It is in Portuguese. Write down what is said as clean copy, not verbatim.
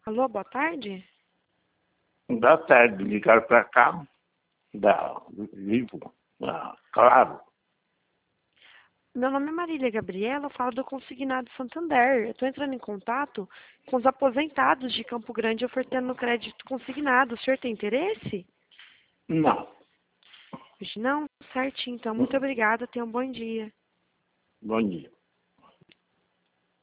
Alô, boa tarde? Boa tarde, ligaram para cá, da Vivo, claro. Meu nome é Marília Gabriela, eu falo do Consignado Santander. Eu estou entrando em contato com os aposentados de Campo Grande ofertando crédito consignado. O senhor tem interesse? Não. Não? Certinho, então. Muito obrigada. Tenha um bom dia. Bom dia.